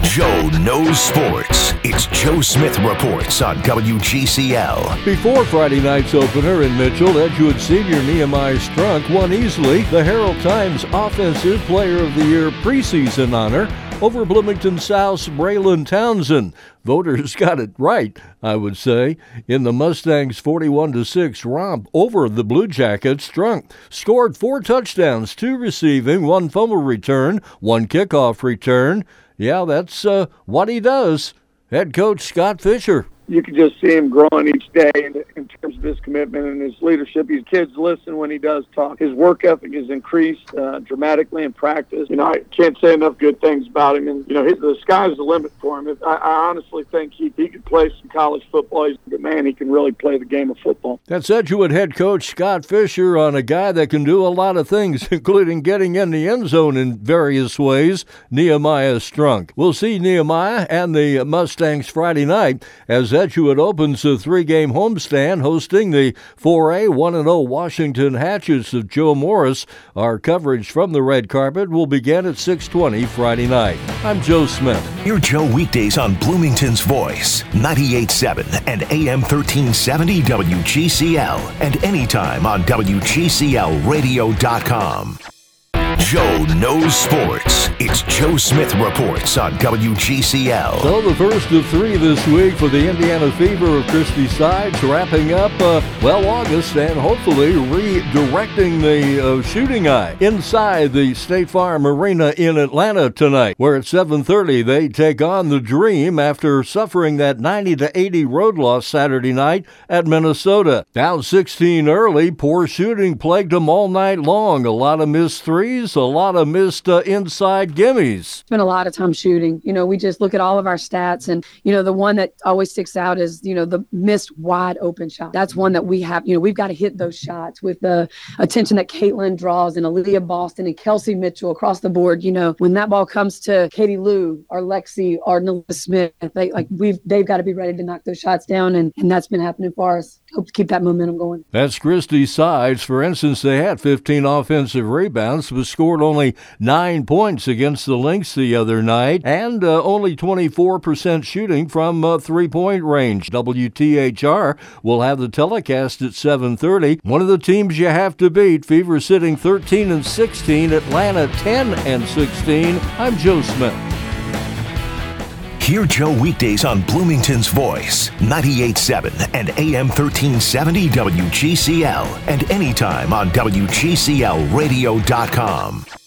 Joe knows sports. It's Joe Smith Reports on WGCL. Before Friday night's opener in Mitchell, Edgewood senior Nehemiah Strunk won easily the Herald Times Offensive Player of the Year preseason honor over Bloomington South's Braylon Townsend. Voters got it right, I would say. In the Mustangs' 41-6 romp over the Blue Jackets, Strunk scored 4 touchdowns, 2 receiving, 1 fumble return, 1 kickoff return. Yeah, that's what he does. Head coach Scott Fisher. You can just see him growing each day in terms of his commitment and his leadership. His kids listen when he does talk. His work ethic has increased dramatically in practice. I can't say enough good things about him. And, the sky's the limit for him. I honestly think he could play some college football. But, man, he can really play the game of football. That's Edgewood head coach Scott Fisher on a guy that can do a lot of things, including getting in the end zone in various ways, Nehemiah Strunk. We'll see Nehemiah and the Mustangs Friday night as Edgewood opens a 3-game homestand hosting the 4A 1-0 Washington Hatchets of Joe Morris. Our coverage from the red carpet will begin at 6:20 Friday night. I'm Joe Smith. Hear Joe weekdays on Bloomington's Voice, 98.7 and AM 1370 WGCL, and anytime on WGCLradio.com. Joe knows sports. It's Joe Smith Reports on WGCL. So the first of 3 this week for the Indiana Fever of Christie Sides, wrapping up, August, and hopefully redirecting the shooting eye inside the State Farm Arena in Atlanta tonight, where at 7:30 they take on the Dream after suffering that 90-80 road loss Saturday night at Minnesota. Down 16 early, poor shooting plagued them all night long. A lot of missed threes, a lot of missed inside gimmies. Spent a lot of time shooting. We just look at all of our stats, and the one that always sticks out is the missed wide open shot. That's one that we have. We've got to hit those shots with the attention that Caitlin draws and Aaliyah Boston and Kelsey Mitchell across the board. When that ball comes to Katie Lou or Lexi or Nilla Smith, they've got to be ready to knock those shots down, and that's been happening for us. Hope to keep that momentum going. That's Christie Sides. For instance, they had 15 offensive rebounds, but scored only 9 points against the Lynx the other night, and only 24% shooting from three-point range. WTHR will have the telecast at 7:30. One of the teams you have to beat. Fever sitting 13-16, Atlanta 10-16. I'm Joe Smith. Hear Joe weekdays on Bloomington's Voice, 98.7 and AM 1370 WGCL, and anytime on WGCLradio.com.